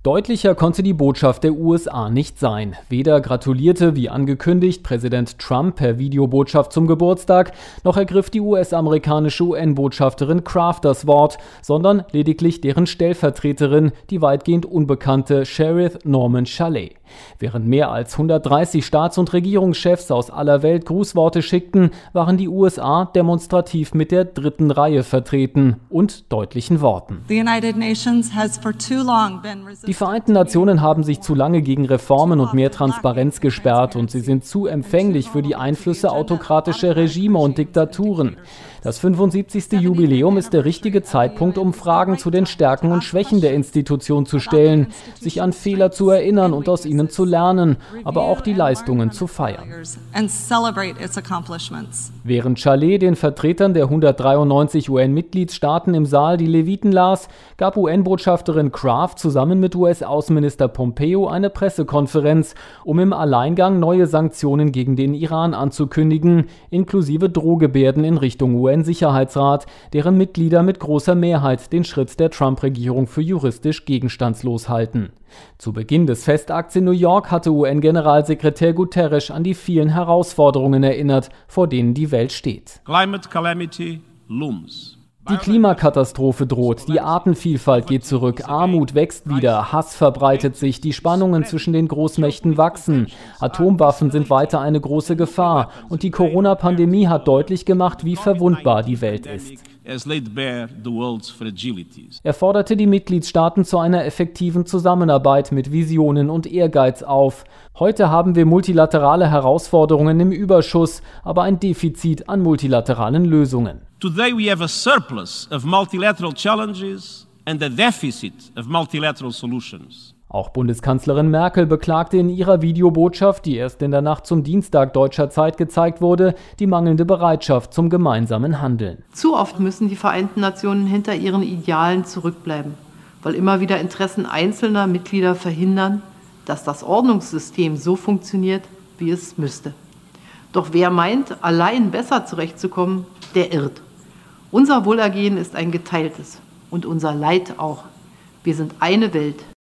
Deutlicher konnte die Botschaft der USA nicht sein. Weder gratulierte, wie angekündigt, Präsident Trump per Videobotschaft zum Geburtstag, noch ergriff die US-amerikanische UN-Botschafterin Craft das Wort, sondern lediglich deren Stellvertreterin, die weitgehend unbekannte Sherith Norman Shalay. Während mehr als 130 Staats- und Regierungschefs aus aller Welt Grußworte schickten, waren die USA demonstrativ mit der dritten Reihe vertreten und deutlichen Worten. Die Vereinten Nationen haben sich zu lange gegen Reformen und mehr Transparenz gesperrt und sie sind zu empfänglich für die Einflüsse autokratischer Regime und Diktaturen. Das 75. Jubiläum ist der richtige Zeitpunkt, um Fragen zu den Stärken und Schwächen der Institution zu stellen, sich an Fehler zu erinnern und aus ihnen zu lernen, aber auch die Leistungen zu feiern. Während Shalay den Vertretern der 193 UN-Mitgliedstaaten im Saal die Leviten las, gab UN-Botschafterin Craft zusammen mit US-Außenminister Pompeo eine Pressekonferenz, um im Alleingang neue Sanktionen gegen den Iran anzukündigen, inklusive Drohgebärden in Richtung UN-Sicherheitsrat, deren Mitglieder mit großer Mehrheit den Schritt der Trump-Regierung für juristisch gegenstandslos halten. Zu Beginn des Festakts in New York hatte UN-Generalsekretär Guterres an die vielen Herausforderungen erinnert, vor denen die Welt steht. Climate calamity looms. Die Klimakatastrophe droht, die Artenvielfalt geht zurück, Armut wächst wieder, Hass verbreitet sich, die Spannungen zwischen den Großmächten wachsen, Atomwaffen sind weiter eine große Gefahr und die Corona-Pandemie hat deutlich gemacht, wie verwundbar die Welt ist. Er forderte die Mitgliedstaaten zu einer effektiven Zusammenarbeit mit Visionen und Ehrgeiz auf. Heute haben wir multilaterale Herausforderungen im Überschuss, aber ein Defizit an multilateralen Lösungen. Today we have a surplus of multilateral challenges and a deficit of multilateral solutions. Auch Bundeskanzlerin Merkel beklagte in ihrer Videobotschaft, die erst in der Nacht zum Dienstag deutscher Zeit gezeigt wurde, die mangelnde Bereitschaft zum gemeinsamen Handeln. Zu oft müssen die Vereinten Nationen hinter ihren Idealen zurückbleiben, weil immer wieder Interessen einzelner Mitglieder verhindern, dass das Ordnungssystem so funktioniert, wie es müsste. Doch wer meint, allein besser zurechtzukommen, der irrt. Unser Wohlergehen ist ein geteiltes und unser Leid auch. Wir sind eine Welt.